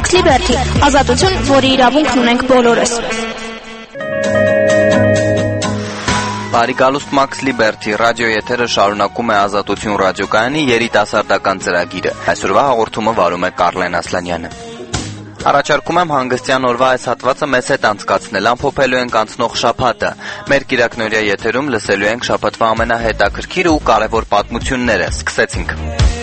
Max Liberty, ազատություն, որի իրավունքն ունենք բոլորս։ Բարի գալուստ Max Liberty, ռադիո եթերը շարունակում է Ազատություն ռադիոկայանի երիտասարդական ծրագիրը։ Այսօրվա հաղորդումը վարում է Կարլեն Ասլանյանը։ Առաջարկում եմ հանգստյան օրվա այս հատվածը մեզ հետ անցկացնել, ամփոփելու ենք անցնող շաբաթը։ Մեր կիրակնօրյա եթերում լսելու ենք շաբաթվա ամենահետաքրքիր ու կարևոր պատմությունները։ Սկսեցինք։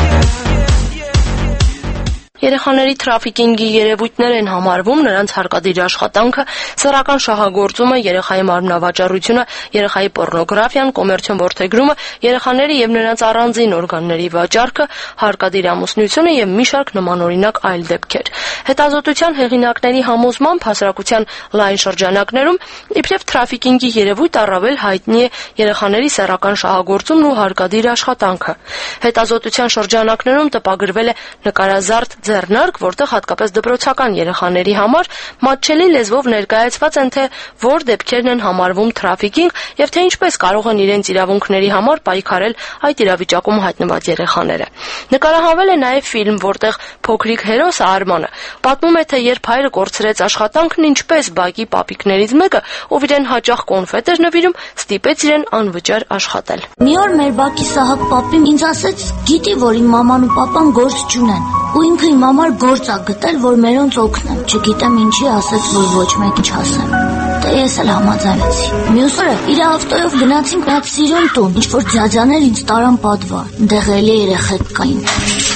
Երեխաների թրաֆիկինգի երևույթներ են համարվում նրանց հարկադիր աշխատանքը, սեռական շահագործումը, երեխայի մարմնավաճառությունը, երեխայի պոռնոգրաֆիան, կոմերցիոն որդեգրումը, երեխաների եւ նրանց առանձին օրգանների վաճառքը, հարկադիր ամուսնությունը եւ մի շարք նմանօրինակ այլ դեպքեր։ Հետազոտության հեղինակների համոզմամբ հասարակության լայն շրջանակներում իբրև թրաֆիկինգի երևույթ առավել հայտնի է երեխաների սեռական շահագործումն ու հարկադիր աշխատանքը։ Հետազոտության շրջանակներում տպագրվել է նկարազարդ ձեռնարկ, որտեղ հատկապես դպրոցական երեխաների համար մատչելի լեզվով ներկայացված են թե որ դեպքերն են համարվում թրաֆիկինգ եւ թե ինչպես կարող են իրենց իրավունքների համար պայքարել այդ իրավիճակում հայտնված երեխաները։ Նկարահանվել է նաեւ ֆիլմ, որտեղ փոքրիկ հերոսը Արմանը պատմում է, թե երբ հայրը կորցրեց աշխատանքն, ինչպես բակի պապիկներից մեկը, ով իրեն հաճախ կոնֆետ էր նվիրում, ստիպեց իրեն անվճար աշխատել։ Մի օր մեր բակի Սահակ պապին ինձ ասեց, գիտի, որ իմ մաման ու պապան գործ չունեն, ու ինքը իմ համար գործ ա գտել, որ մերոնց օգնեմ։ Չգիտեմ ինչի ասեց, որ ոչ մեկի չասեմ։ Դե ես էլ համաձայնեցի։ Մյուս օրը իր ավտոյով գնացինք այդ սիրուն տուն, ինչ որ ջաջաներ ինձ տարան պատվար։ Այնտեղ էլի երեխեք կային։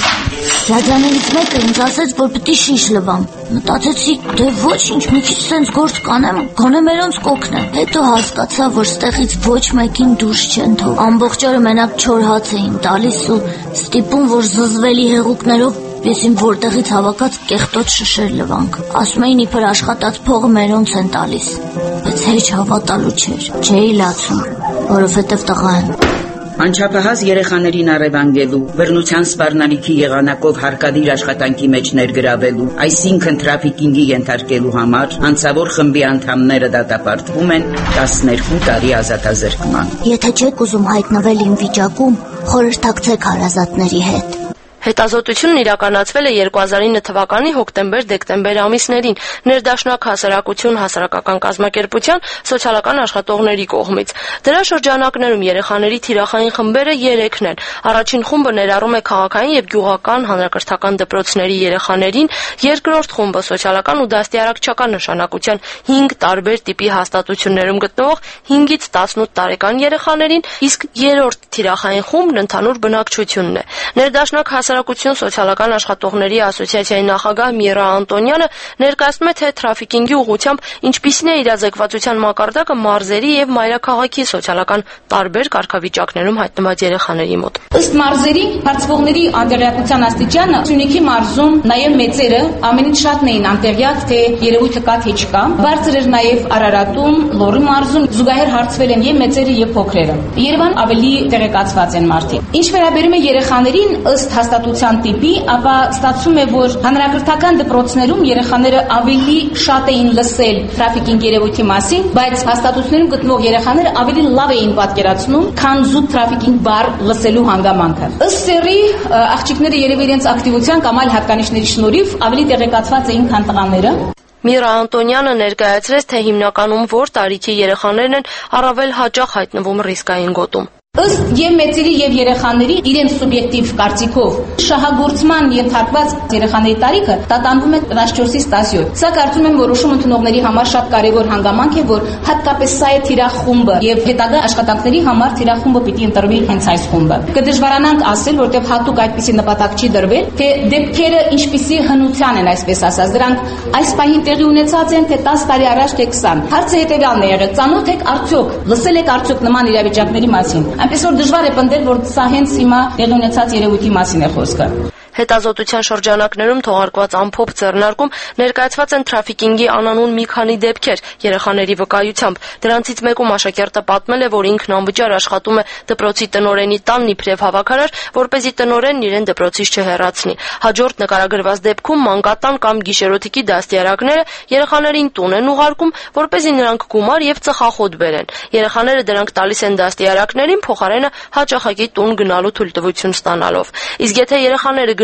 Ջաջաներից մեկը ինձ ասեց, որ պետք է շիշ լվամ։ Մտածեցի, դե ոչինչ, մի քիչ սենց գործ կանեմ, գոնե մերոնց կօգնեմ։ Հետո հասկացա, որ ստեղից ոչ մեկին դուրս չեն թող։ Ամբողջ օրը մենակ չոր հաց էին տալիս ու ստիպում, որ զզվելի հեղուկներով ես իմ որտեղից հավաքած կեղտոտ շշեր լվանք։ Ասում էին իբր աշխատած փողը մերոնց են տալիս, բայց հեչ հավատալու չէր։ Չէի լացում, որովհետև տղա եմ։ Անչափահաս երեխաներին առևանգելու, բռնության սպառնալիքի եղանակով հարկադիր աշխատանքի մեջ ներգրավելու, այսինքն թրաֆիկինգի ենթարկելու համար անձավոր խմբի անդամները դատապարտվում են 12 տարի ազատազրկման։ Եթե չեք ուզում հայտնվել իմ վիճակում, խորհրդակցեք հարազատների հետ։ Հետազոտությունն իրականացվել է 2009 թվականի հոկտեմբեր-դեկտեմբեր ամիսներին ներդաշնակ հասարակություն հասարակական կազմակերպության սոցիալական աշխատողների կողմից։ Դրա շրջանակներում երեխաների թիրախային խմբերը 3-ն են։ Առաջին խումբը ներառում է քաղաքային եւ գյուղական հանրակրթական դպրոցների երեխաներին, երկրորդ խումբը սոցիալական ու դաստիարակչական նշանակության 5 տարբեր տիպի հաստատություններում գտնվող 5-ից 18 տարեկան երեխաներին, իսկ երրորդ թիրախային խումբն ընդհանուր բնակչությունն է։ Ներդաշնակ հասարակություն սոցիալական աշխատողների ասոցիացիայի նախագահ Միրա Անտոնյանը ներկայացնում է, թե թրաֆիկինգի ուղղությամբ ինչպիսին է իրազեկվածության մակարդակը մարզերի եւ մայրաքաղաքի սոցիալական տարբեր կարգավիճակներում հայտնված երեխաների մոտ։ Ըստ մարզերի հարցվողների անդերյակության աստիճանը Սյունիքի մարզում նաեւ մեծերը ամենից շատն էին անտեղյակ, թե երևույթը կա թե չկա։ Բարձր էր նաեւ Արարատում, Լոռի մարզում զուգահեռ հարցվել են եւ մեծերը եւ փոքրերը։ Երևան ավելի տեղեկացված են մարդիկ։ Ինչ վերաբերում է երեխաներին, ըստ հաստատության տիպի, ապա ստացվում է, որ հանրակրթական դպրոցներում երեխաները ավելի շատ էին լսել թրաֆիկինգ երևույթի մասին, բայց հաստատություններում գտնվող երեխաները ավելի լավ էին պատկերացնում, քան զուտ թրաֆիկինգ բառ լսելու հանգամանքը։ Ըստ սերի, աղջիկները երևի իրենց ակտիվության կամ այլ հատկանիշների շնորհիվ ավելի տեղեկացված էին, քան տղաները։ Միրա Անտոնյանը ներկայացրեց, թե հիմնականում որ տարիքի երեխաներն են առավել հաճախ հայտնվում ռիսկային գոտում։ Ըստ եւ մեծերի եւ երեխաների իրենց սուբյեկտիվ կարծիքով շահագործման ենթարկված երեխաների տարիքը տատանվում է 14-ից 17։ Սա կարծում եմ որոշում ընդունողների համար շատ կարևոր հանգամանք է, որ հատկապես սա է թիրախումբը եւ հետագա աշխատանքների համար թիրախումբը պիտի ընտրվի հենց այս խումբը։ Կդժվարանանք ասել, որտեղ հատուկ այդպիսի նպատակ չի դրվել, թե դեպքերը ինչպիսի հնության են, այսպես ասած, դրանք այս պահին տեղի ունեցած են, թե 10 տարի առաջ թե 20։ Հարցը հետեւյալն է եղել. ծանոթ եք արդյոք, լսել եք արդյոք նման իրավիճակների մասին։ Այնպես որ դժվար է պնդել, որ սա հենց հիմա տեղի ունեցած երևույթի մասին է խոսքը։ Հետազոտության շրջանակներում թողարկված ամփոփ ձեռնարկում ներկայացված են թրաֆիկինգի անանուն մի քանի դեպքեր երեխաների վկայությամբ։ Դրանցից մեկում աշակերտը պատմել է, որ ինքն անվճար աշխատում է դպրոցի տնօրենի տանն իբրև հավաքարար, որպեսզի տնօրենն իրեն դպրոցից չհեռացնի։ Հաջորդ նկարագրված դեպքում մանկատան կամ գիշերօթիկի դաստիարակները երեխաներին տուն են ուղարկում, որպեսզի նրանք գումար եւ ծխախոտ բերեն։ Երեխաները դրանք տալիս են դաստիարակներին, փոխարենը հաճախակի տուն գնալու թույլտվություն ստանալով։ Իսկ եթե երեխաները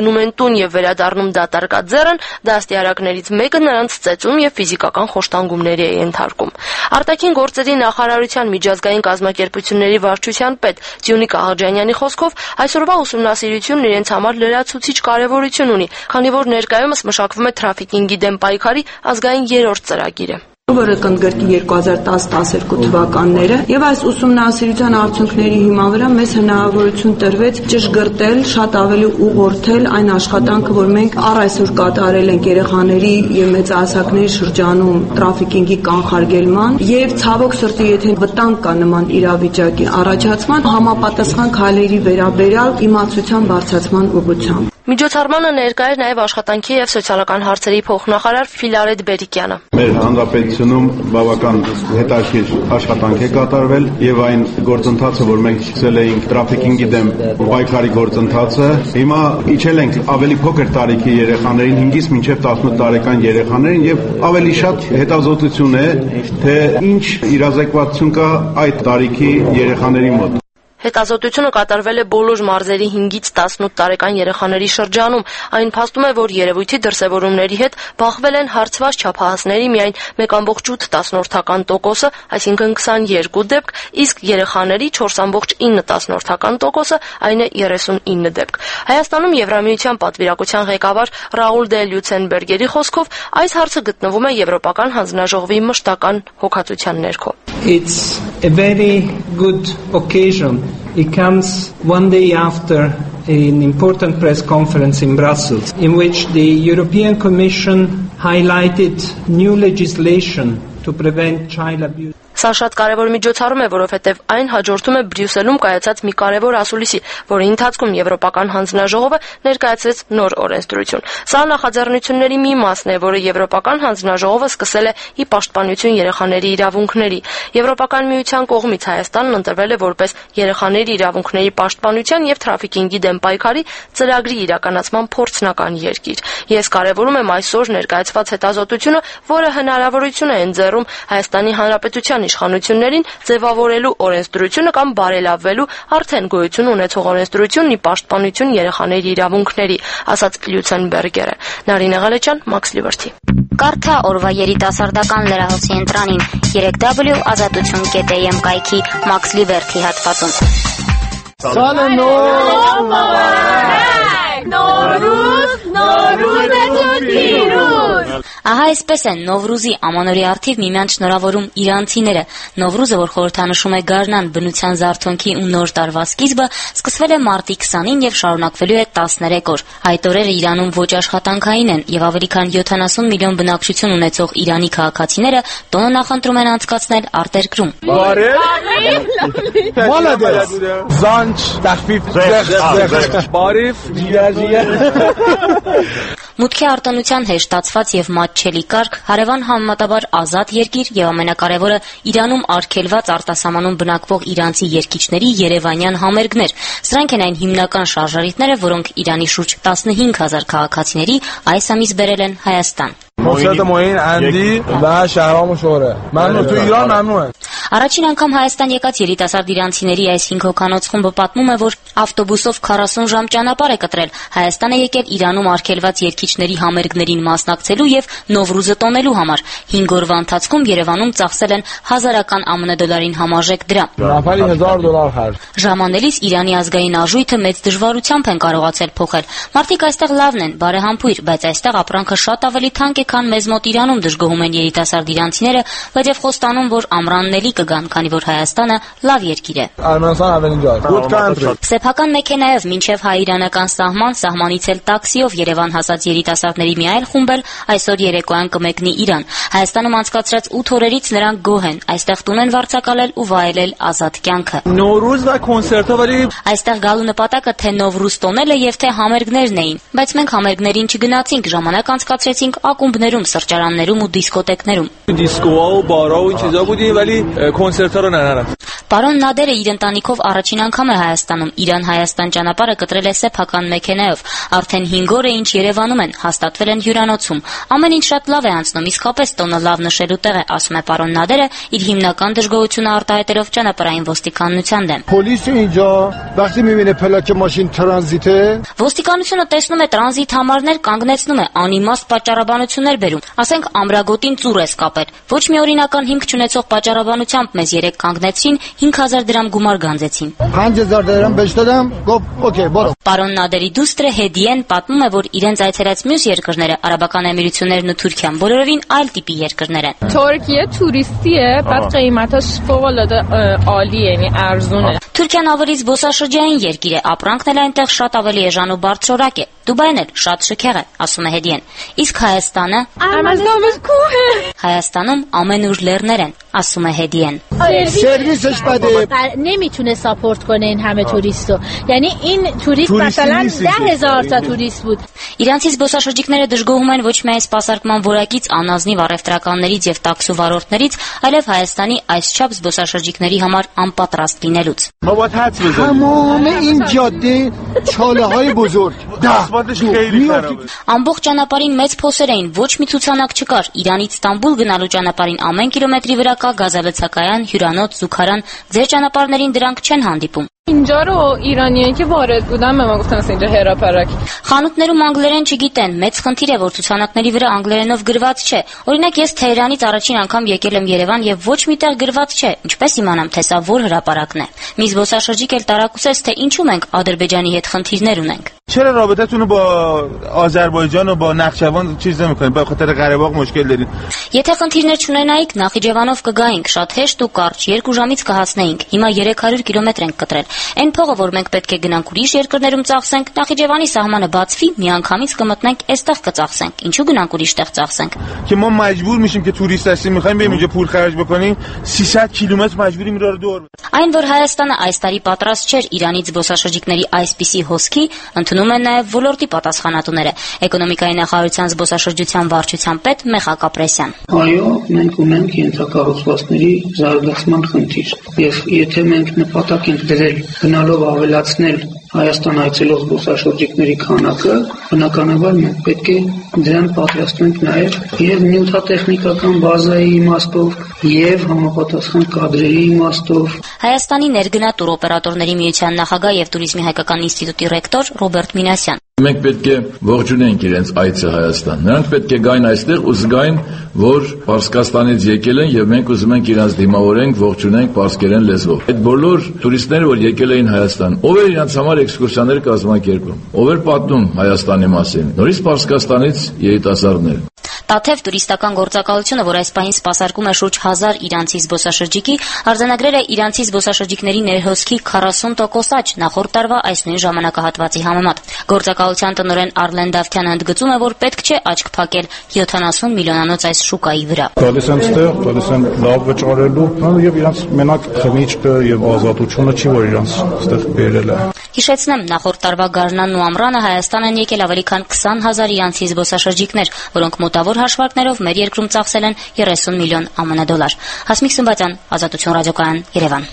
գնում են տուն եւ վերադառնում դատարկած ձեռն, դաստիարակներից մեկը նրանց ծեծում եւ ֆիզիկական խոշտանգումների է ենթարկում։ Արտաքին գործերի նախարարության միջազգային կազմակերպությունների վարչության պետ Ձյունիկ Աղաջանյանի խոսքով այսօրվա ուսումնասիրությունն իրենց համար լրացուցիչ կարևորություն ունի, քանի որ ներկայումս մշակվում է թրաֆիքինգի դեմ պայքարի ազգային 3-րդ ծրագիրը, որը կընդգրկի 2010-12 թվականները, եւ այս ուսումնասիրության արդյունքների հիման վրա մեզ հնարավորություն տրվեց ճշգրտել, շատ ավելի ուղղորդել այն աշխատանքը, որ մենք առ այսօր կատարել ենք երեխաների եւ մեծահասակների շրջանում տրաֆիքինգի կանխարգելման եւ ցավոք սրտի, եթե վտանգ կա նման իրավիճակի առաջացման, համապատասխան քայլերի վերաբերյալ իմացության բարձրացման ուղղությամբ։ Միջոցառմանը ներկա էր նաև աշխատանքի եւ սոցիալական հարցերի փոխնախարար Ֆիլարետ Բերիկյանը։ Մեր հանրապետությունում բավական հետաքրքիր աշխատանք է կատարվել եւ այն գործընթացը, որ մենք սկսել էինք տրաֆիքինգի դեմ պայքարի գործընթացը, հիմա իջել ենք ավելի փոքր տարիքի երեխաներին, 5-ից մինչեւ 18 տարեկան երեխաներին եւ ավելի շատ հետազոտություն է, թե ինչ իրազեկվածություն կա այդ տարիքի երեխաների մոտ։ Հետազոտությունը կատարվել է բոլոր մարզերի 5-ից 18 տարեկան երեխաների շրջանում։ Այն փաստում է, որ երևույթի դրսևորումների հետ բախվել են հարցված չափահասների միայն 1.8%, այսինքն 22 դեպք, իսկ երեխաների 4.9%, այն է 39 դեպք։ Հայաստանում Եվրամիության պատվիրակության ղեկավար Ռաուլ դե Լյուցենբերգերի խոսքով այս հարցը գտնվում է Եվրոպական հանձնաժողովի մշտական հոգացության ներքո։ It's a very good occasion. It comes one day after an important press conference in Brussels, in which the European Commission highlighted new legislation to prevent child abuse. Սա շատ կարևոր միջոցառում է, որովհետև այն հաջորդում է Բրյուսելում կայացած մի կարևոր ասուլիսի, որի ընթացքում Եվրոպական հանձնաժողովը ներկայացրեց նոր օրենսդրություն։ Սա նախաձեռնությունների մի մասն է, որը Եվրոպական հանձնաժողովը սկսել է ի պաշտպանություն երեխաների իրավունքների։ Եվրոպական միության կողմից Հայաստանն ընտրվել է որպես երեխաների իրավունքների պաշտպանության եւ թրաֆիքինգի դեմ պայքարի ծրագրի իրականացման փորձնական երկիր։ Ես կարևորում եմ այսօր ներկայացված հետազոտությունը, որը հնարավորություն է ընձեռում Հայաստանի Հանրապետության իշխանություններին ձևավորելու օրենսդրությունը կամ բարելավելու արդեն գոյություն ունեցող օրենսդրությունն ի պաշտպանություն երեխաների իրավունքների, ասաց Լյուցենբերգերը։ Նարինե Ղալեչյան, Max Liberty։ Կարդա օրվա երիտասարդական լրահոսի ընտրանին 3w.azatutun.am կայքի Max Liberty հատվածում։ Ահա այսպես են Նովրուզի ամանորի առթիվ միմյանց շնորհավորում իրանցիները։ Նովրուզը, որ խորհրդանշում է գարնան, բնության զարթոնքի ու նոր տարվա սկիզբը, սկսվել է մարտի 20-ին եւ շարունակվելու է 13 օր։ Այդ օրերը Իրանում ոչ աշխատանքային են եւ ավելի քան 70 միլիոն բնակչություն ունեցող Իրանի քաղաքացիները տոնը նախընտրում են անցկացնել արտերկրում։ Մուտքի արտոնության հեշտացված եւ մատչելի կարգ, հարևան համեմատաբար ազատ երկիր եւ ամենակարևորը Իրանում արգելված արտասահմանում բնակվող իրանցի երգիչների երևանյան համերգներ։ Սրանք են այն հիմնական շարժարիտները, որոնք Իրանի շուրջ 15000 քաղաքացիների այս ամիս բերել են Հայաստան։ Առաջին անգամ Հայաստան եկած երիտասարդ իրանցիների այս 5 հոգանոց խումբը պատմում է, որ ավտոբուսով 40 ժամ ճանապարհ է կտրել։ Հայաստան է եկել Իրանում արգելված երգիչների համերգներին մասնակցելու եւ Նովրուզը տոնելու համար։ 5 օրվա ընթացքում Երևանում ծախսել են $1000 ԱՄՆ համարժեք դրամ։ Ժամանելիս Իրանի ազգային արժույթը մեծ դժվարությամբ են կարողացել փոխել։ Մարդիկ այստեղ լավն են, բարեհամբույր, բայց այստեղ ապրանքը շատ ավելի թանկ է, քան մեզ մոտ Իրանում դժգոհում են երիտասարդ իրանցիները, բայց խոստանում, որ ամրանների կգան, քանի որ Հայաստանը լավ երկիր է։ Սեփական մեքենայով մինչև հայ-իրանական սահմանից էլ տաքսիով Երևան հասած երիտասարդների մի այլ խումբ էլ այսօր երեկոյան կմեկնի Իրան։ Հայաստանում անցկացրած 8 օրերից նրանք գոհ են, այստեղ տուն են վարձակալել ու վայելել ազատ կյանքը։ Այստեղ գալու նպատակը թե Նովրուզ տոնելը եւ թե համերգներն էին, բայց մենք համերգներին չգնացինք, ժամանակ անցկացրեցինք ակումբներում, սրճարաններում ու դիսկոտեկներում։ Պարոն Նադերը իր ընտանիքով առաջին անգամ է Հայաստանում։ Իրան-Հայաստան ճանապարհը կտրել է սեփական մեքենայով։ Արդեն 5 օր է ինչ Երևանում են, հաստատվել են հյուրանոցում։ Ամեն ինչ շատ լավ է անցնում, իսկապես տոնը լավ նշելու տեղ է, ասում է պարոն Նադերը, իր հիմնական դժգոհությունը արտահայտելով ճանապարհային ոստիկանության դեմ։ Պոլիսը ինջա, բախտի միմինե փելակե մաշին տրանզիտ է։ Ոստիկանությունը տեսնում է տրանզիտ համարներ, կանգնեցնում է, անիմաստ պատճառաբանություններ բերում։ Ասենք ամրագոտին ծուռ է կապել։ Ոչ մի օրինական հիմք չունեցող պատճառաբանությամբ մեզ 3 կանգնեցին, 5000 դրամ գումար գանձեցին։ 5000 դրամ բեշտadam, օքեյ, բորո։ Պարոն Նադերի դուստրը Հեդիեն պատմում է, որ իրենց այցելած մյուս երկրները, Արաբական Էմիրություններն ու Թուրքիան, բոլորովին այլ տիպի երկրներ են։ Թուրքիա туристի է, բայց ղիմաթը ֆողոլը ալի է, ارزون է։ Թուրքիան ավելի զբոսաշրջային երկիր է, ապրանքն էլ այնտեղ շատ ավելի էժան ու բարձրորակ է։ Դուբայն էլ շատ շքեղ է, ասում է Հեդիեն։ Իսկ Հայաստանը Հայաստանում ամենուր լեռներ են, ասում է Հեդիեն։ Սերվիսը շտադե نمیتونه ساپورت کنه این همه توریست رو. یعنی این توریست مثلا 10000 تا توریست بود. Իրանցի զբոսաշրջիկները դժգոհում են ոչ միայն սպասարկման որակից, անազնիվ առևտրականներից եւ տաքսու վարորդներից, այլև Հայաստանի այսչափ զբոսաշրջիկների համար անպատրաստ լինելուց։ تمام این جاده چاله‌های بزرگ Ամբողջ ճանապարհին մեծ փոսեր էին, ոչ մի ցուցանակ չկար։ Իրանից Ստամբուլ գնալու ճանապարհին ամեն կիլոմետրի վրա կա գազալցակայան, հյուրանոց, զուգարան, ձեր ճանապարհներին դրանք չեն հանդիպում։ اینجا رو ایرانیایی که وارد بودن به ما گفتن اینجا هراپرک Խանութներում անգլերեն չգիտեն, մեծ խնդիր է, որ ցուցանակների վրա անգլերենով գրված չէ։ Օրինակ ես Թեհրանից առաջին անգամ եկել եմ Երևան եւ ոչ միտեղ գրված չէ։ Ինչպես իմանամ, թե սա որ հրապարակն է։ Մի զբոսաշրջիկ էլ տարակուսեց, թե ինչու մենք Ադրբեջանի հետ խնդիրներ ունենք։ چرا رابطتون رو با آذربایجان و با نخجوان چیز نمی‌کنید؟ به خاطر قره باغ مشکل دارید؟ Եթե խնդիրներ չունենայիք, Նախիջևանով կգայինք, շատ հեշտ ու կարճ, 2 ժամից կհասնեինք։ Հիմա 300 կիլոմետր ենք կտրել։ Այն փողը, որ մենք պետք է գնանք ուրիշ երկրներում ծախսենք, Նախիջևանի սահմանը բացվի, միանգամից կմտնենք, այստեղ կծախսենք։ Ինչու գնանք ուրիշ տեղ ծախսենք։ که ما مجبور میشیم که توریست هستیم می‌خوایم بریم اینجا پول خرج بکنیم 300 کیلومتر مجبوریم راه رو دور Այն, որ Հայաստանը այս տարի պատրաստ չէր Իրանից զբոսաշրջիկների այսպիսի հոսքի, ընդունում են նաև ոլորտի պատասխանատուները։ Էկոնոմիկայի նախարարության զբոսաշրջության վարչության պետ Մեխակ Ապրեսյան։ Այո, մենք ունենք ենթակառուցվածքների զարգացման խնդիր, եւ եթե մենք նպատակ ենք դրել գնալով ավելացնել Հայաստան այցելող զբոսաշրջիկների քանակը, բնականաբար մենք պետք է դրան պատրաստենք նաև եւ նյութատեխնիկական բազայի իմաստով եւ համապատասխան կադրերի իմաստով։ Հայաստանի ներգնա տուրօպերատորների միության նախագահ եւ туриզմի հայկական ինստիտուտի ռեկտոր Ռոբերտ Մինասյան։ Մենք պետք է ողջունենք իրենց այցը Հայաստան։ Նրանք պետք է գային այստեղ ու զգային, որ Պարսկաստանից եկել են եւ մենք ուզում ենք իրենց դիմավորենք, ողջունենք պարսկերեն լեզվով։ Այդ բոլոր տուրիստները, որ եկել էին Հայաստան, ով էր իրենց համար էքսկուրսիաներ կազմակերպում, ով էր պատմում Հայաստանի մասին։ Նորից Պարսկաստանից երիտասարդներ։ Տաթև տուրիստական գործակալությունը, որ այս պահին սպասարկում է շուրջ 1000 իրանցի զբոսաշրջիկի, արձանագրել է իրանցի զբոսաշրջիկների ներհոսքի 40% աճ նախորդ տարվա այս նույն ժամանակահատվածի համեմատ։ Գործակալության տնօրեն Արլեն Դավթյանը ընդգծում է, որ պետք չէ աչք փակել 70 միլիոնանոց այս շուկայի վրա։ Գալիս են ստեղ, գալիս են լավ վճարելու, եւ իրանց մենակ խմիչքը եւ ազատությունը չի, որ իրանց ստեղ բերել է։ Հիշեցնեմ, նախորդ տարվա գարնանն ու ամռանը Հայաստան են եկել ավելի քան 20000 իրանցի զբոսաշրջիկներ, որոնք մոտավոր հաշվարկներով մեր երկրում ծախսել են 30 միլիոն ԱՄՆ դոլար։ Հասմիկ Սմբատյան, Ազատություն ռադիոկայան, Երևան։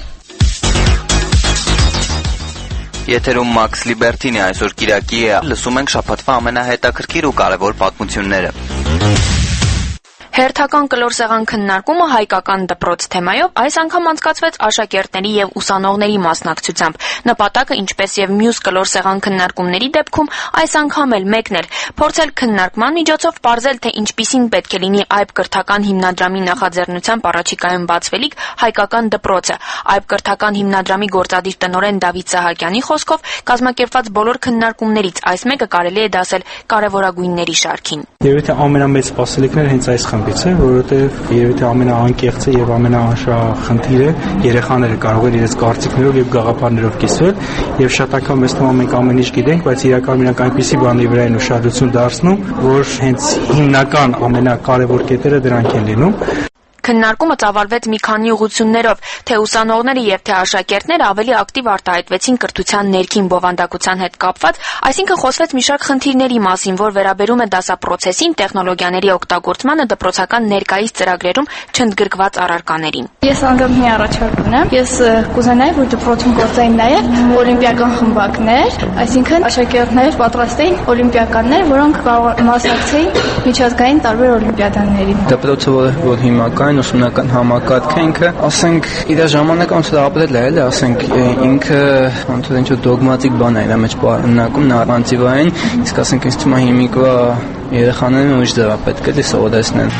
Եթերում Max Liberty-ն է, այսօր Կիրակի է, լսում ենք շաբաթվա ամենահետաքրքիր ու կարևոր պատմությունները։ Հերթական կլոր սեղան քննարկումը հայկական դպրոց թեմայով այս անգամ անցկացվեց աշակերտների եւ ուսանողների մասնակցությամբ։ Նպատակը, ինչպես եւ մյուս կլոր սեղան քննարկումների դեպքում, այս անգամ էլ մեկն էր՝ փորձել քննարկման միջոցով պարզել, թե ինչպիսին պետք է լինի այբ կրթական հիմնադրամի նախաձեռնությամբ առաջիկայում բացվելիք հայկական դպրոցը։ Այբ կրթական հիմնադրամի գործադիր տնօրեն Դավիթ Սահակյանի խոսքով կազմակերպված բոլոր քննարկումներից այս մեկը կարելի է դասել կարևորագույնների շարքին։ Եվ եթե ամենամեծ սպասելիքները հենց այս խմբից է, որովհետև երևի ամենաանկեղծը եւ ամենաանշախնդիրը երեխաները կարող են իրենց կարծիքներով եւ գաղափարներով կիսվել եւ շատ անգամ մեզ թվում է մենք ամեն ինչ գիտենք, բայց իրականում իրանք այնպիսի բանի վրա են ուշադրություն դարձնում, որ հենց հիմնական ամենակարևոր կետերը դրանք են լինում։ Քննարկումը ծավալվեց մի քանի ուղղություններով, թե ուսանողները եւ թե աշակերտները ավելի ակտիվ արտահայտվեցին կրթության ներքին բովանդակության հետ կապված, այսինքն խոսվեց մի շարք խնդիրների մասին, որ վերաբերում է դասապրոցեսին, տեխնոլոգիաների օգտագործմանը, դպրոցական ներկայիս ծրագրերում չընդգրկված առարկաներին։ Ես անգամ մի առաջարկ ունեմ։ Ես կուզենայի, որ դպրոցում գործեին նաեւ օլիմպիական խմբակներ, այսինքն աշակերտներ պատրաստեին օլիմպիականներ, որոնք կարող մասնակցեին միջազգային տարբեր օլիմպիադաներին։ Դպրոցը, որ հիմա կային ուսումնական համակարգը ինքը, ասենք, իր ժամանակը ոնց որ ապրել է, էլի, ասենք, ինքը ոնց որ ինչ-որ դոգմատիկ բան է իր մեջ պարունակում, նարատիվային, իսկ ասենք, ինձ թվում է հիմիկվա երեխաներին ուրիշ ձևա պետք է սովորեցնել։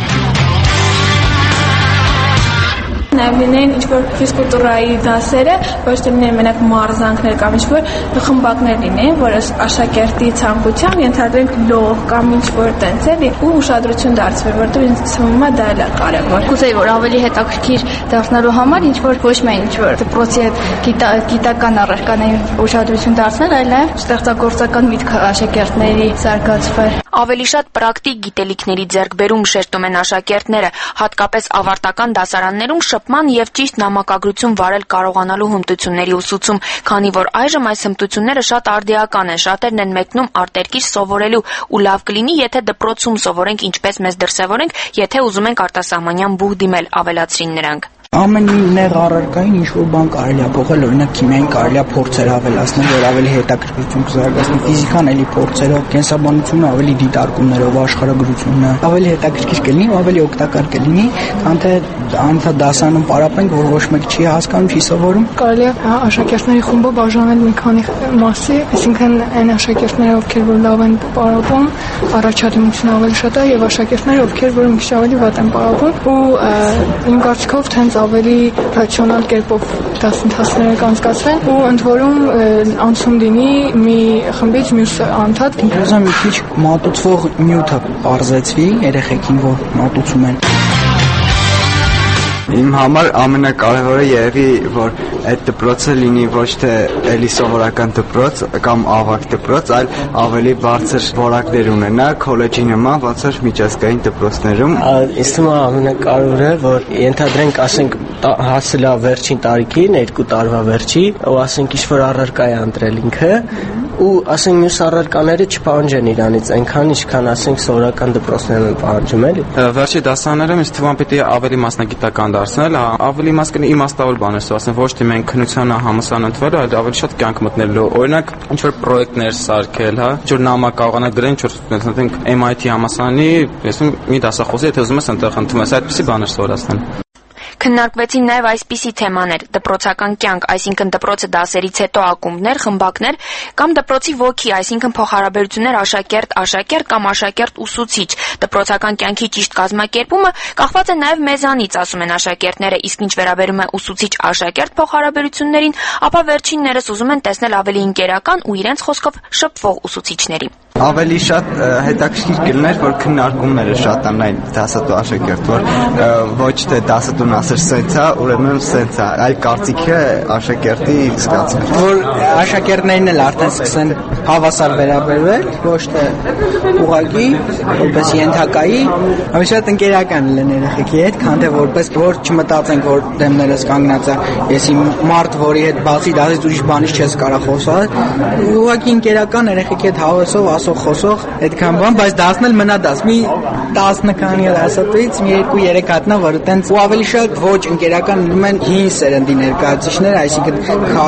Նաև լինեն ինչ-որ ֆիզկուլտուրայի դասերը, ոչ թե լինեն մենակ մարզանքներ կամ ինչ-որ խմբակներ լինեն, որ աշակերտի ցանկությամբ ենթադրենք լող կամ ինչ-որ տենց էլի ու ուշադրություն դարձվի, որտեղ ինձ թվում է դա էլ է կարևոր։ Կուզեի, որ ավելի հետաքրքիր դառնալու համար ինչ-որ ոչ միայն ինչ-որ դպրոցի հետ գիտական առարկաներին ուշադրություն դարձնել, այլ նաև ստեղծագործական միտք աշակերտների զարգացվել։ Ավելի շատ պրակտիկ գիտելիքների ձեռքբերում շեշտում են աշակերտները, հատկապես ավարտական դասարաններում շփման եւ ճիշտ նամակագրություն վարել կարողանալու հմտությունների ուսուցում, քանի որ այժմ այս հմտությունները շատ արդիական են, շատերն են մեկնում արտերկիր սովորելու ու լավ կլինի, եթե դպրոցում սովորենք ինչպես մեզ դրսևորենք, եթե ուզում ենք արտասահմանյան բուհ դիմել, ավելացրին նրանք։ Ամեն նեղ առարկային ինչ-որ բան կարելի է փոխել, օրինակ քիմիային կարելի է փորձեր ավելացնել, որ ավելի հետաքրքրություն կզարգացնի, ֆիզիկան էլի փորձերով, կենսաբանությունը ավելի դիտարկումներով, աշխարհագրությունը ավելի հետաքրքիր կլինի, ավելի օգտակար կլինի, քան թե անընդհատ դասանում պարապենք, որ ոչ մեկ չի հասկանում, չի սովորում։ Կարելի է աշակերտների խումբը բաժանել մի քանի մասի, այսինքն այն աշակերտները, ովքեր որ լավ են պարապում, առաջադիմությունը ավելի շատ է, եւ աշակերտները, ովքեր որ մի քիչ ավելի վատ են պարապում, ու իմ կարծիքով հենց ավելի ռացիոնալ կերպով դասընթացները կանցկացվեն ու ընդ որում անցում լինի մի խմբից մյուս անդադ։ Ինքնազգա մի քիչ մատուցվող նյութը բարձեցվի երեխեքին, որ մատուցում են։ Իմ համար ամենակարևորը երևի որ այդ դպրոցը լինի ոչ թե էլի սովորական դպրոց կամ ավագ դպրոց, այլ ավելի բարձր որակներ ունենա, քոլեջի նման, ոնց որ միջազգային դպրոցներում։ Ինձ թվում է ամենակարևորը, որ ենթադրենք, ասենք, հասել է վերջին տարիքին, 2 տարվա վերջի, ու ասենք ինչ-որ առարկա է ընտրել ինքը, ու ասենք մյուս առարկաները չպահանջեն իրանից այնքան, ինչքան ասենք սովորական դպրոցներում են պահանջում, էլի։ Վերջի դասարաններում ինձ թվում է պիտի ավելի մասնագիտական դարձնել, ավելի իմաստավոր բաներ ասեմ, ոչ թե մենք քննությանը համասան ընտրել, այլ ավելի շատ կյանք մտնելու։ Օրինակ, ինչ որ պրոյեկտներ սարքել, ինչ որ նամակ կարողանա գրել, ինչ որ ասենք MIT համասանի, ասում մի դասախոսի, եթե ուզում ես այնտեղ ընդունում ես, այդպիսի բաներ սովորացնել։ Քննարկվեցին նաև այսպիսի թեմաներ՝ դպրոցական կյանք, այսինքն դպրոցը դասերից հետո ակումբներ, խմբակներ կամ դպրոցի ոգի, այսինքն փոխհարաբերություններ աշակերտ-աշակերտ կամ աշակերտ-ուսուցիչ։ Դպրոցական կյանքի ճիշտ կազմակերպումը կախված է նաև մեզանից, ասում են աշակերտները, իսկ ինչ վերաբերում է ուսուցիչ-աշակերտ փոխհարաբերություններին, ապա վերջիններս ուզում են տեսնել ավելի ընկերական ու իրենց խոսքով շփվող ուսուցիչների։ Ավելի շատ հետաքրքիր կլիներ, որ քննարկումները շատանային դասատու աշակերտ, որ ոչ թե դասատուն ասեր սենց է, ուրեմն սենց է, այլ կարծիքը աշակերտի զգացում։ Որ աշակերտներն էլ արդեն սկսեն հավասար վերաբերվել, ոչ թե ուղղակի, որպես ենթակայի, ավելի շատ ընկերական լինեն երեխեքի հետ, քան թե որպես որ չմտածենք, որ դեմներս կանգնած է, եսի մարդ, որի հետ բացի դասից ուրիշ բանից չես կարող խոսալ, ուղղակի ընկերական երեխեքի հետ հավասով խոսող այդքան բան, բայց դասն էլ մնա դաս։ Մի 10 քանի դասատուից մի 2-3 հատնա, որ այտենց ու ավելի շատ ոչ ընկերական լինում են հին սերնդի ներկայացուցիչներ, այսինքն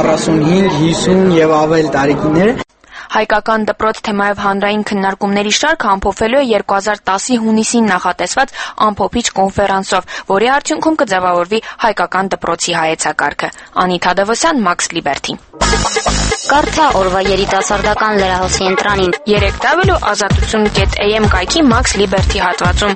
45, 50 եւ ավել տարիքիները։ Հայկական դպրոց թեմայով հանրային քննարկումների շարքը ամփոփվելու է 2010-ի հունիսին նախատեսված ամփոփիչ կոնֆերանսով, որի արդյունքում կձևավորվի հայկական դպրոցի հայեցակարգը։ Անիթ Ադևոսյան, Max Liberty։ Կարդա օրվա երիտասարդական լրահոսի ընտրանին 3W ազատություն.am կայքի Max Liberty հատվածում։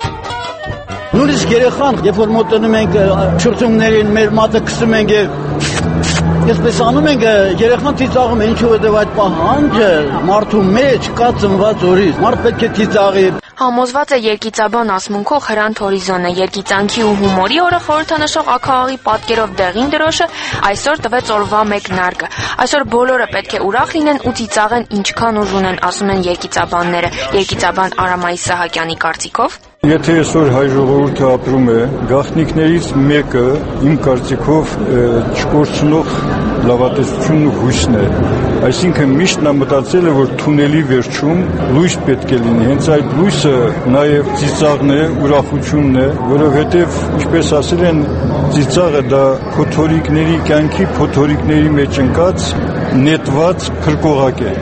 Նույնիսկ երեխան, երբ որ մոտենում ենք շրջումներին, մեր մատը քսում ենք եւ այսպես անում ենք, երեխան ծիծաղում է, ինչու հետև այդ պահանջը մարդու մեջ կա ծնված օրից, մարդ պետք է ծիծաղի։ Համոզված է երգիծաբան ասմունքող Հրանտ Հորիզոնը, երգիծանքի ու հումորի օրը խորհրդանշող աքաղի պատկերով դեղին դրոշը այսօր տվեց օրվա մեկնարկը։ Այսօր բոլորը պետք է ուրախ լինեն ու ծիծաղեն ինչքան ուժ ունեն, ասում են երգիծաբանները։ Երգիծաբան Արամայի Սահակյանի կարծիքով Եթե այսօր հայ ժողովուրդը ապրում է, գաղտնիքներից մեկը իմ կարծիքով չկորցնող լավատեսությունն ու հույսն է։ Այսինքն միշտ նա մտածել է, որ թունելի վերջում լույս պետք է լինի։ Հենց այդ լույսը նաև ծիծաղն է, ուրախությունն է, որովհետև ինչպես ասել են, ծիծաղը դա փոթորիկների կյանքի փոթորիկների մեջ ընկած նետված փրկողակ է։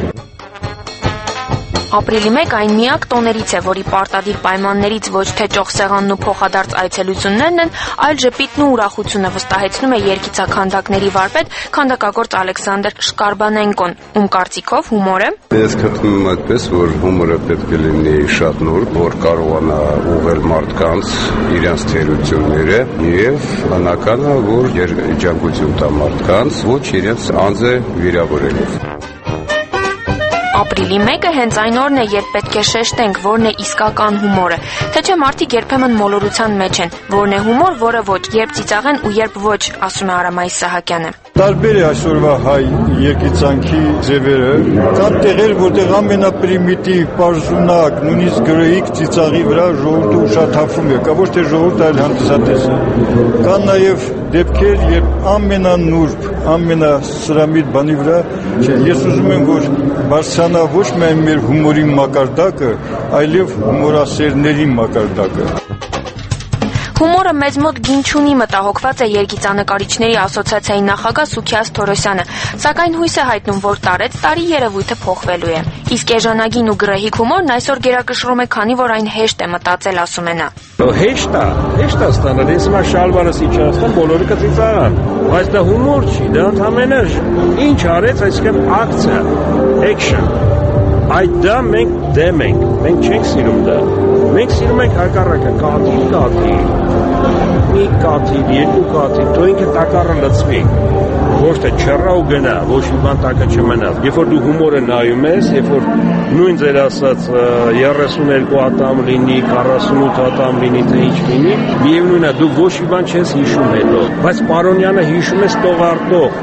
Ապրիլի 1 այն միակ տոներից է, որի պարտադիր պայմաններից ոչ թե ճոխսեղանն ու փոխադարձ այցելություններն են, այլ ժպիտն ու ուրախությունը վստահեցնում է երգիծաքանդակների վարպետ քանդակագործ Ալեքսանդր Շկարբանենկոն, ում կարծիքով հումորը Ես գտնում եմ այդպես, որ հումորը պետք է լինի շատ նուրբ, որ կարողանա ուղղել մարդկանց իրենց թերությունները եւ բնականա, որ երջանկություն տա մարդկանց, ոչ իրենց անձը վիրավորելով։ Ապրիլի 1-ը հենց այն օրն է, երբ պետք է շեշտենք, որն է իսկական հումորը, թե չէ մարդիկ երբեմն մոլորության մեջ են, որն է հումոր, որը ոչ, երբ ծիծաղեն ու երբ ոչ, ասում է Արամայիս Սահակյանը։ Տարբեր է այսօրվա հայ երգիծանքի ձևերը, կան տեղեր, որտեղ ամենապրիմիտիվ, պարզունակ, նույնիսկ գրեհիկ ծիծաղի վրա ժողովուրդը ուշաթափվում է, կա ոչ թե ժողովուրդը, այլ հանդիսատեսը։ Կան նաև դեպքեր, երբ ամենանուրբ, ամենասրամիտ բանի վրա, ես ուզում եմ, որ բարձրանա ոչ միայն մեր հումորի մակարդակը, այլև հումորասերների մակարդակը։ Հումորը մեզ մոտ գին չունի, մտահոգված է երգիծանկարիչների ասոցիացիայի նախագահ Սուքիաս Թորոսյանը, սակայն հույս է հայտնում, որ տարեց տարի երևույթը փոխվելու է։ Իսկ էժանագին ու գրեհիկ հումորն այսօր գերակշռում է, քանի որ այն հեշտ է մտածել, ասում է նա։ Հեշտ է ստանալ, ես հիմա շալվարս իջացնում, բոլորը կծիծաղան, բայց դա հումոր չի, դա ընդհանրապես ինչ արեց, այսինքն ակցիա, action։ Այդ դա մենք դեմ ենք, մենք չենք սիրում դա։ Մենք սիրում ենք հակառակը, կաթիլ, մի կաթիլ, երկու կաթիլ, թող ինքը տակառը լցվի, ոչ թե չռա ու գնա, ոչ մի բան տակը չմնա։ Երբ որ դու հումորը նայում ես, երբ որ նույն ձեր ասած 32 ատամ լինի, 48 ատամ լինի, թե ինչ լինի, միևնույնն է, դու ոչ մի բան չես հիշում հետո, բայց Պարոնյանը հիշում ես տող-արտող։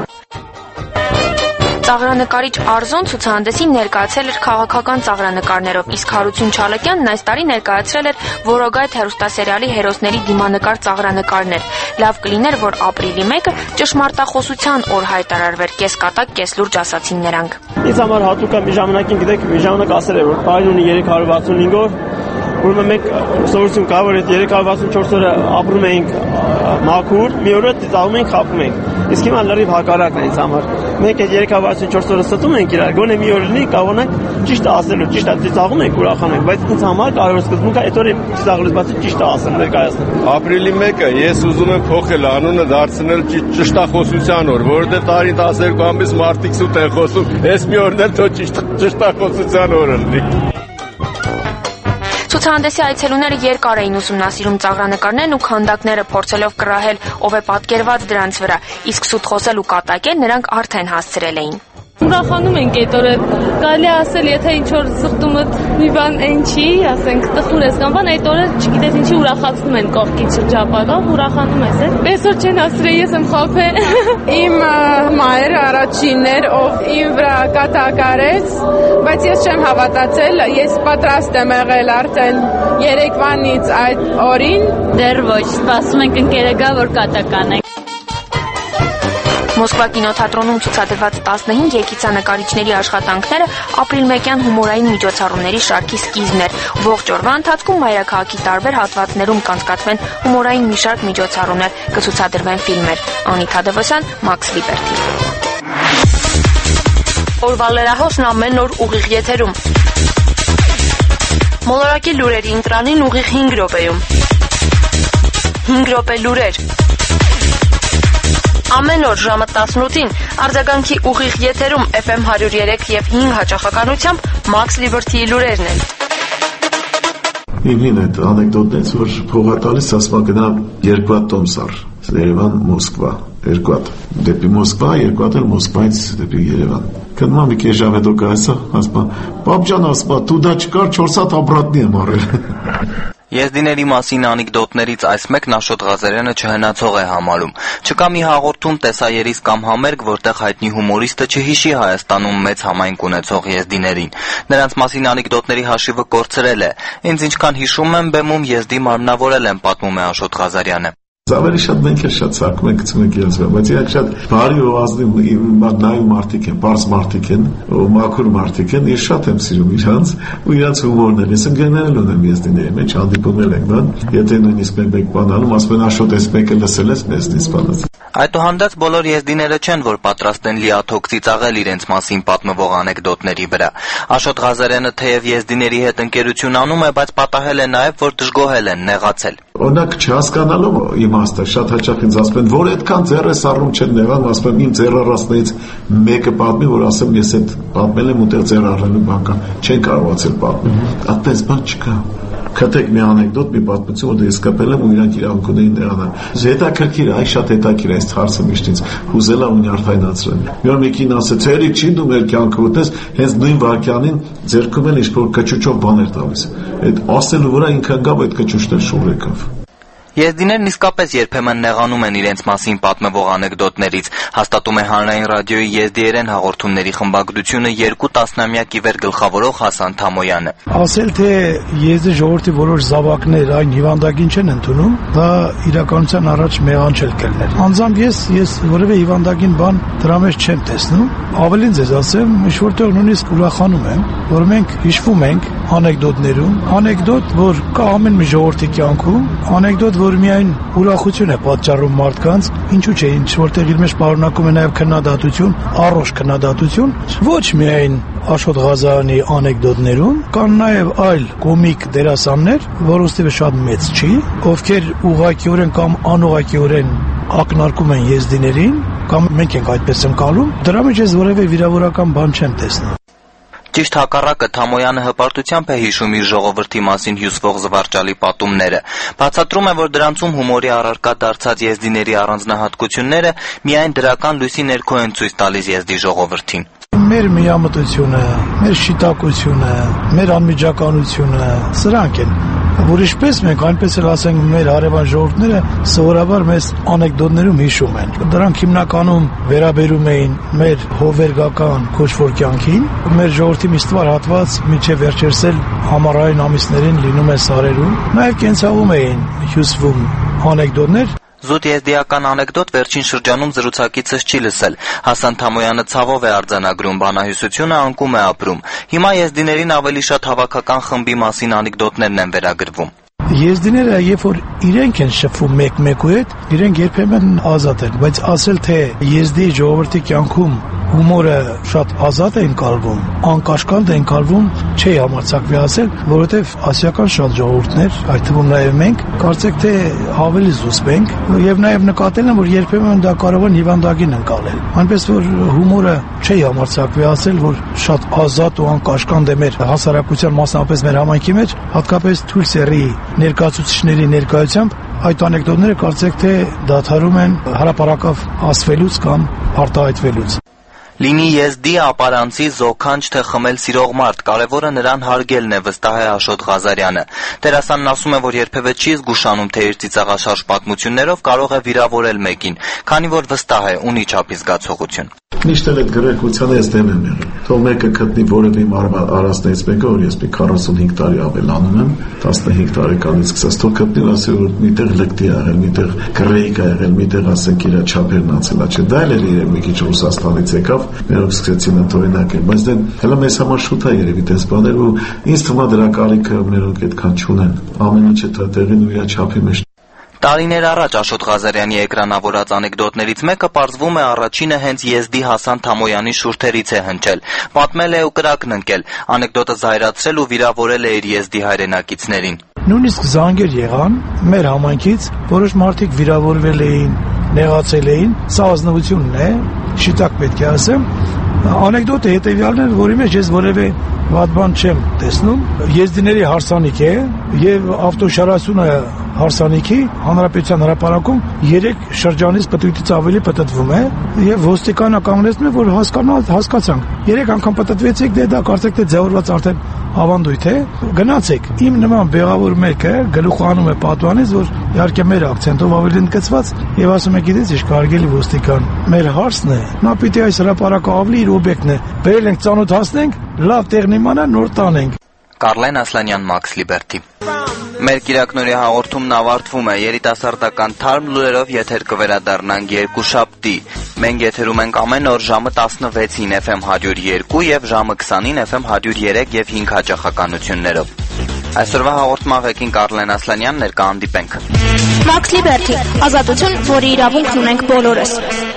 Ծաղրանկարիչ Արզոն ցուցահանդեսին ներկայացել էր քաղաքական ծաղրանկարներով, իսկ Հարություն Չալակյանն այս տարի ներկայացրել էր Որոգայթ հեռուստասերիալի հերոսների դիմանկար ծաղրանկարներ։ Լավ կլիներ, որ ապրիլի 1-ը ճշմարտախոսության օր հայտարարվեր, կես կատակ, կես լուրջ ասացին նրանք։ Ինձ համար հատուկ է մի ժամանակին, գիտեք, մի ժամանակ ասել է, որ տարին ունի 365 օր, ուրեմն մենք սովորություն կա, որ այդ 364 օրը ապրում էինք մաքուր, մի օրը ծիծաղում ենք, խաբում ենք։ Իսկ հիմա լրիվ հակառակն է ինձ համար։ Մենք այդ 364 օրը ստում ենք իրար, գոնե մի օր լինի, կարողանանք ճիշտ ասելու, ճիշտ ծիծաղում ենք, ուրախանանք, բայց ինձ համար կարևոր սկզբունքը այդ օրը ծիծաղելուց բացի ճիշտ ասել, ներկայացնել։ Ապրիլի 1-ը ես ուզում եմ փոխել անունը, դարձնել ճշտախոսության օր, որովհետև տարին 12 ամիս մարդիկ սուտ են խոսում, այս մի օրն էլ թող ճշտախոսության օրը լինի։ Ցուցահանդեսի այցելուները երկար էին ուսումնասիրում ծաղրանկարներն ու քանդակները, փորձելով կռահել ով է պատկերված դրանց վրա, իսկ սուտ խոսել ու կատակել նրանք արդեն հասցրել էին։ Ուրախանում ենք այդ օրը, կարելի է ասել, եթե ինչ-որ սրտումդ մի բան այն չի, ասենք տխուր ես կամ բան, այդ օրը չգիտես ինչի ուրախացնում են կողքից շրջապատով, ուրախանում ես, այսօր չեն ասրել, ես եմ խաբել։ Իմ մայրը առաջինն էր, ով իմ վրա կատակարեց, բայց ես չեմ հավատացել, ես պատրաստ եմ եղել արդեն երեկվանից այդ օրին։ Դեռ ոչ, սպասում ենք ընկերը գա, որ կատականենք։ Մոսկվա կինոթատրոնում ցուցադրված 15 երգիծանկարիչների աշխատանքները ապրիլ 1-յան հումորային միջոցառումների շարքի սկիզբն էր։ Ողջ օրվա ընթացքում մայրաքաղաքի տարբեր հատվածներում կանցկացվեն հումորային մի շարք միջոցառումներ, կցուցադրվեն ֆիլմեր։ Անի Թադևոսյան, Մաքս Լիբերթի։ Օրվա լրահոսն ամեն օր ուղիղ եթերում։ Մոլորակի լուրերի ընտրանին ուղիղ 5 րոպեում։ 5 րոպե լուրեր։ Ամեն օր ժամը 18-ին արձագանքի ուղիղ եթերում FM 103 եւ 5 հաճախականությամբ Մաքս Լիբերթիի լուրերն են։ Իմ այդ անեկդոտներից, որ փողատալիս ասма գնա 2 հատ տոմսար, Երևան, Մոսկվա, 2 հատ, դեպի Մոսկվա, 2 հատ էլ Մոսկվայից դեպի Երևան։ Գնա մի քիչ ժամ հետո կայսա, ասма, «Պապ ջան, ասма, դու դա չկար 4 հատ обратно եմ արել»։ Եզդիների մասին անեկդոտներից այս մեկն Աշոտ Ղազարյանը չհնացող է համարում։ Չկա մի հաղորդում, տեսաերիս կամ համերգ, որտեղ հայտնի հումորիստը չհիշի Հայաստանում մեծ համայնք ունեցող եզդիներին։ Նրանց մասին անեկդոտների հաշիվը կորցրել է։ Ինձ ինչքան հիշում եմ, բեմում եզդի մարմնավորել եմ, պատմում է Աշոտ Ղազարյանը։ Ավելի շատ մենք էլ շատ ցակում ենք գցում ենք իրենց վրա, բայց իրանք շատ բարի ու ազնիվ նայում մարդիկ են, բարձ մարդիկ են, ու մաքուր մարդիկ են, ես շատ եմ սիրում իրանց ու իրանց հումորն էլ, ես ընկերներ ունեմ եզդիների մեջ, հանդիպումներ ենք բան, եթե նույնիսկ մենք բան անում, ասում են Աշոտ, այս մեկը լսել ես, մեզնից բանած։ Այդուհանդերձ բոլոր եզդիները չեն, որ պատրաստ են լիաթոք ծիծաղել իրենց մասին պատմվող անեկդոտների վրա։ Աշոտ Ղազարյանը թեև եզդիների հետ ընկերություն անում է, բայց պատահել է նաև, որ դժգոհել են, նեղացել։ Օրինակ չհասկանալով իմաստը շատ հաճախ ինձ ասում են, որ այդքան ձեռս առում չեն նեղան, ասում եմ իմ ձեռառածներից մեկը պատմի, որ ասեմ ես այդ պատմել եմ ուտեղ ձեռ առնելու բան կա, չեն կարողացել պատմել։ Այդպես բան չկա։ Քթեք մի անեկդոտ, մի պատմություն, որ ես կապել եմ ու իրանք իրավունք ունեին նեղանալ։ Հետաքրքիր, այ շատ հետաքրքիր այս հարցը միշտ ինձ հուզել է ու նյարդայնացրել։ Մի օր մեկին ասեց, «Հերի չի դու մեր կյանքը ուտես», հենց նույն վարքյանին ձեռքում էլ ինչ-որ կճուճով բաներ տալիս։ Այդ ասելու վրա ինքը գավ այդ կճուճն շուռ եկավ։ Եզդիներն իսկապես երբեմն նեղանում են իրենց մասին պատմվող անեկդոտներից, հաստատում է Հանրային ռադիոյի եզդիերեն հաղորդումների խմբագրությունը 2 տասնամյակի վեր գլխավորող Հասան Թամոյանը։ Ասել թե եզդի ժողովրդի որոշ զավակներ այն հիվանդագին չեն ընդունում, դա իրականության առաջ մեղանչել կլներ։ Անձամբ ես որևէ հիվանդագին բան դրա մեջ չեմ տեսնում, ավելին ձեզ ասեմ, ինչ որտեղ նույնիսկ ուրախանում եմ, որ մենք հիշվում ենք անեկդոտներում, անեկդոտ, որ կա ամեն մի ժողովրդի կյանքում, անեկդոտ, որ միայն ուրախություն է պատճառում մարդկանց, ինչու՞ չէ, ինչ որտեղ իր մեջ պարունակում է նաև քննադատություն, առողջ քննադատություն, ոչ միայն Աշոտ Ղազարյանի անեկդոտներում, կան նաև այլ կոմիկ դերասաններ, որոնց թիվը շատ մեծ չի, ովքեր ուղղակիորեն կամ անուղղակիորեն ակնարկում են եզդիներին, կամ մենք ենք այդպես ընկալում, դրա մեջ ես որևէ վիրավորական բան չեմ տեսնում։ Ճիշտ հակառակը, Թամոյանը հպարտությամբ է հիշում իր ժողովրդի մասին հյուսվող զվարճալի պատումները։ Բացատրում է, որ դրանցում հումորի առարկա դարձած եզդիների առանձնահատկությունները միայն դրական լույսի ներքո են ցույց տալիս եզդի ժողովրդին։ Մեր միամտությունը, մեր շիտակությունը, մեր անմիջականությունը, սրանք են, որ ինչպես մենք այնպես էլ ասենք մեր հարևան ժողովուրդները սովորաբար մեզ անեկդոտներում հիշում են։ Դրանք հիմնականում վերաբերում էին մեր հովերգական քոչվոր կյանքին, մեր ժողովրդի միստվար հատված միջև վերջերսել համառային ամիսներին լինում է սարերում, նաև կենցաղում էին հյուսվում անեկդոտներ։ Զուտ եզդիական անեկդոտ վերջին շրջանում զրուցակիցս չի լսել։ Հասան Թամոյանը ցավով է արձանագրում, բանահյուսությունը անկում է ապրում։ Հիմա եզդիներին ավելի շատ հավաքական խմբի մասին անեկդոտներն են վերագրվում։ Եզդիները, երբ որ իրենք են շփվում մեկ-մեկու հետ, իրենք երբեմն ազատ են, բայց ասել թե եզդի ժողովրդի կյանքում հումորը շատ ազատ է ընկալվում, անկաշկանդ է ընկալվում, չի համարձակվի ասել, որովհետև ասիական շատ ժողովուրդներ, այդ թվում նաև մենք, կարծեք թե ավելի զուսպ ենք, եւ նաև նկատել եմ, որ երբեմն դա կարող են հիվանդագին ընկալել։ Այնպես որ հումորը չի համարձակվի ասել, որ շատ ազատ ու անկաշկանդ է մեր հասարակության, մասնավորապես մեր համայնքի մեջ, հատկապես թույլ սեռի ներկայացուցիչների ներկայությամբ այդ անեկդոտները կարծեք թե դադարում են հրապարակավ ասվելուց կամ արտահայտվելուց։ Լինի եզդի, ապարանցի, զոքանչ թե խմել սիրող մարդ, կարևորը նրան հարգելն է, վստահ է Աշոտ Ղազարյանը։ Դերասանն ասում է, որ երբևէ չի զգուշանում, թե իր ծիծաղաշարժ պատմություններով կարող է վիրավորել մեկին, քանի որ վստահ է, ունի չափի զգացողություն։ Միշտ էլ այդ գրեգությանը ես դեմ եմ եղել։ Թող մեկը գտնի որևէ արարածներից մեկը, որ ես մի 45 տարի ավելանում եմ, 15 տարեկանից սկսած, թող գտնի ասի, որ միտեղ լկտի ա եղել, միտեղ գրեիկ ա եղել, միտեղ ասենք իր չափերն ացել, չէ, դա էլ էր մի քիչ Ռուսաստանից եկավ, մերով սկսեցին ընդօրինակել, բայց դե հələ մեզ համար շուտ է երևի դες բաներ ու ինձ թվում է դրա կարիքը մերոնք այդքան չունեն։ Ամեն ինչը տեղին ու իր չափի մեջ։ Տարիներ առաջ Աշոտ Ղազարյանի էկրանավորած անեկդոտներից մեկը պարզվում է առաջինը հենց եզդի Հասան Թամոյանի շուրթերից է հնչել։ Պատմել է ու կրակն ընկել, անեկդոտը զայրացրել ու վիրավորել է իր եզդի հայրենակիցներին։ Նույնիսկ զանգեր եղան մեր համայնքից, որոշ մարդիկ վիրավորվել էին, նեղացել էին, սա ազնվությունն է, շիտակ պետք է ասեմ։ Անեկդոտը հետևյալն է, որի մեջ ես որևէ վատ բան չեմ տեսնում։ Եզդիների հարսանիք է եւ ավտոշարասյունը հարսանիքի հանրապետության հրապարակում 3 շրջանից պտույտից ավելի պտտվում է եւ ոստիկանը կանգնեցնում է, որ հասկանանք, հասկացանք։ 3 անգամ պտտվեցիք, դե դա կարծեք թե ձևորված արդեն ավանդույթ է, գնացեք։ Իմ նման բեղավոր մեկը գլուխ անում է պատվանից, որ իհարկե մեր акցենտով ավելի ընդգծված եւ ասում է գիտես ինչ կարելի ոստիկան։ Մեր հարցն է, նա պիտի այս հրապարակը ավելի իր օբյեկտն է։ Բերել ենք ծանոթ հասնենք, լավ տեղն իմանա, նոր տանենք։ Կարլեն Ասլանյան, Մաքս Լիբերտի։ Մեր կիրակնորի հաղորդումն ավարտվում է, երիտասարդական թարմ լուրերով եթեր կվերադառնանք երկուշաբթի։ Մենք եթերում ենք ամեն օր ժամը 16-ին FM 102 եւ ժամը 20-ին FM 103 եւ 5 հաճախականություններով։ Այսօրվա հաղորդման ղեկին Կարլեն Ասլանյանն էր, կհանդիպենք։ Մաքս Լիբերտի, ազատություն, որի իրավունքն ունենք բոլորս։